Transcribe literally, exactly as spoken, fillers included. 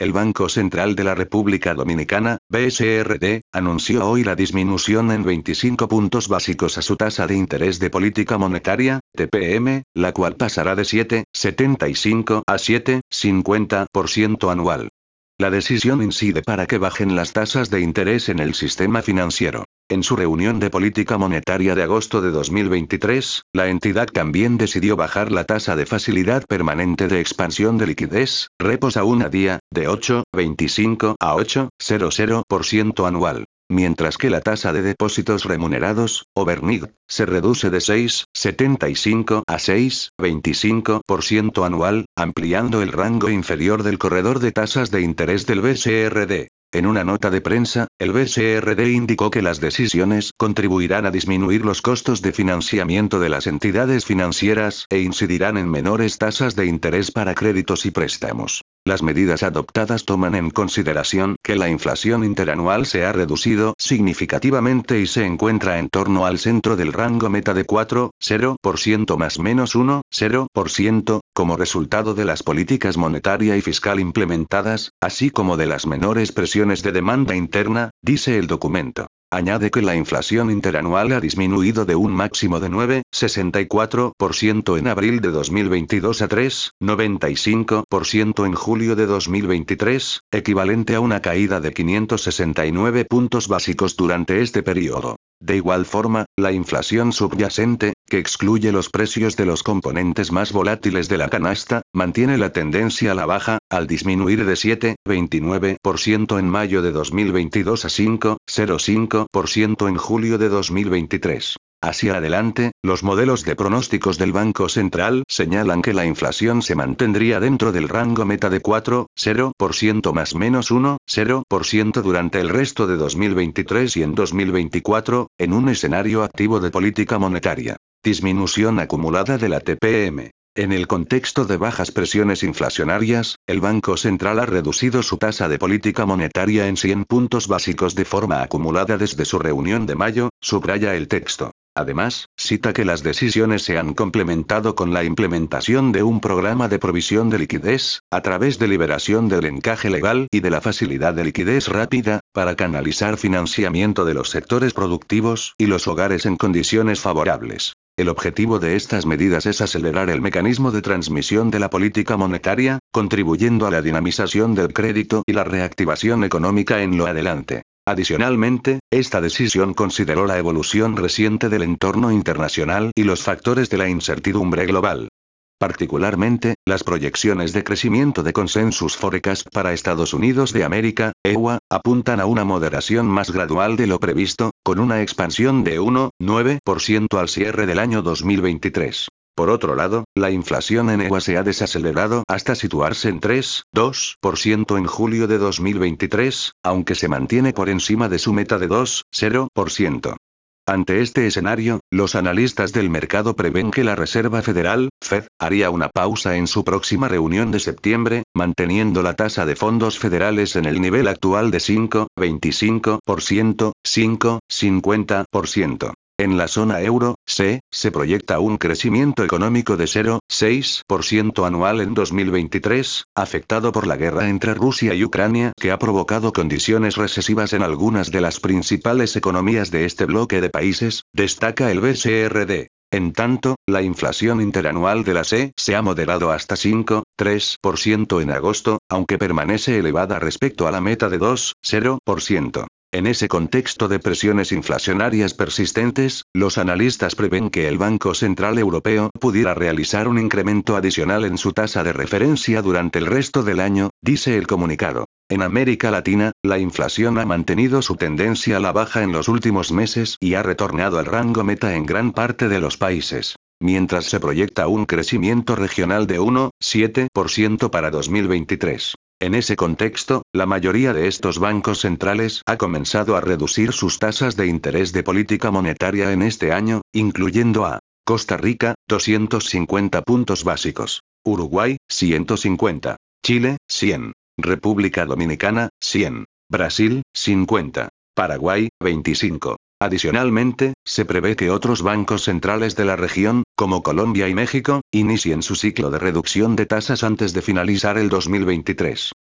el Banco Central de la República Dominicana, B C R D, anunció hoy la disminución en veinticinco puntos básicos a su tasa de interés de política monetaria, T P M, la cual pasará de siete coma setenta y cinco a siete coma cincuenta por ciento anual. La decisión incide para que bajen las tasas de interés en el sistema financiero. En su reunión de política monetaria de agosto de dos mil veintitrés, la entidad también decidió bajar la tasa de facilidad permanente de expansión de liquidez, repos a un día, de ocho coma veinticinco a ocho coma cero por ciento anual. Mientras que la tasa de depósitos remunerados, overnight, se reduce de seis coma setenta y cinco a seis coma veinticinco por ciento anual, ampliando el rango inferior del corredor de tasas de interés del B C R D. En una nota de prensa, el B C R D indicó que las decisiones contribuirán a disminuir los costos de financiamiento de las entidades financieras e incidirán en menores tasas de interés para créditos y préstamos. Las medidas adoptadas toman en consideración que la inflación interanual se ha reducido significativamente y se encuentra en torno al centro del rango meta de cuatro coma cero por ciento más menos uno coma cero por ciento, como resultado de las políticas monetaria y fiscal implementadas, así como de las menores presiones de demanda interna, dice el documento. Añade que la inflación interanual ha disminuido de un máximo de nueve coma sesenta y cuatro por ciento en abril de dos mil veintidós a tres coma noventa y cinco por ciento en julio de dos mil veintitrés, equivalente a una caída de quinientos sesenta y nueve puntos básicos durante este periodo. De igual forma, la inflación subyacente, que excluye los precios de los componentes más volátiles de la canasta, mantiene la tendencia a la baja, al disminuir de siete coma veintinueve por ciento en mayo de dos mil veintidós a cinco coma cero cinco por ciento en julio de dos mil veintitrés. Hacia adelante, los modelos de pronósticos del Banco Central señalan que la inflación se mantendría dentro del rango meta de cuatro coma cero por ciento más menos uno coma cero por ciento durante el resto de dos mil veintitrés y en dos mil veinticuatro, en un escenario activo de política monetaria. Disminución acumulada de la T P M. En el contexto de bajas presiones inflacionarias, el Banco Central ha reducido su tasa de política monetaria en cien puntos básicos de forma acumulada desde su reunión de mayo, subraya el texto. Además, cita que las decisiones se han complementado con la implementación de un programa de provisión de liquidez, a través de liberación del encaje legal y de la facilidad de liquidez rápida, para canalizar financiamiento de los sectores productivos y los hogares en condiciones favorables. El objetivo de estas medidas es acelerar el mecanismo de transmisión de la política monetaria, contribuyendo a la dinamización del crédito y la reactivación económica en lo adelante. Adicionalmente, esta decisión consideró la evolución reciente del entorno internacional y los factores de la incertidumbre global. Particularmente, las proyecciones de crecimiento de Consensus Forecast para Estados Unidos de América, E U A, apuntan a una moderación más gradual de lo previsto, con una expansión de uno coma nueve por ciento al cierre del año dos mil veintitrés. Por otro lado, la inflación en E U A se ha desacelerado hasta situarse en tres coma dos por ciento en julio de dos mil veintitrés, aunque se mantiene por encima de su meta de dos coma cero por ciento. Ante este escenario, los analistas del mercado prevén que la Reserva Federal, Fed, haría una pausa en su próxima reunión de septiembre, manteniendo la tasa de fondos federales en el nivel actual de cinco coma veinticinco por ciento, cinco coma cincuenta por ciento. En la zona euro, C, se proyecta un crecimiento económico de cero coma seis por ciento anual en dos mil veintitrés, afectado por la guerra entre Rusia y Ucrania que ha provocado condiciones recesivas en algunas de las principales economías de este bloque de países, destaca el B C R D. En tanto, la inflación interanual de la C E se ha moderado hasta cinco coma tres por ciento en agosto, aunque permanece elevada respecto a la meta de dos coma cero por ciento. En ese contexto de presiones inflacionarias persistentes, los analistas prevén que el Banco Central Europeo pudiera realizar un incremento adicional en su tasa de referencia durante el resto del año, dice el comunicado. En América Latina, la inflación ha mantenido su tendencia a la baja en los últimos meses y ha retornado al rango meta en gran parte de los países. Mientras se proyecta un crecimiento regional de uno coma siete por ciento para dos mil veintitrés. En ese contexto, la mayoría de estos bancos centrales ha comenzado a reducir sus tasas de interés de política monetaria en este año, incluyendo a Costa Rica, doscientos cincuenta puntos básicos, Uruguay, ciento cincuenta, Chile, cien, República Dominicana, cien, Brasil, cincuenta, Paraguay, veinticinco. Adicionalmente, se prevé que otros bancos centrales de la región, como Colombia y México, inicien su ciclo de reducción de tasas antes de finalizar el dos mil veintitrés.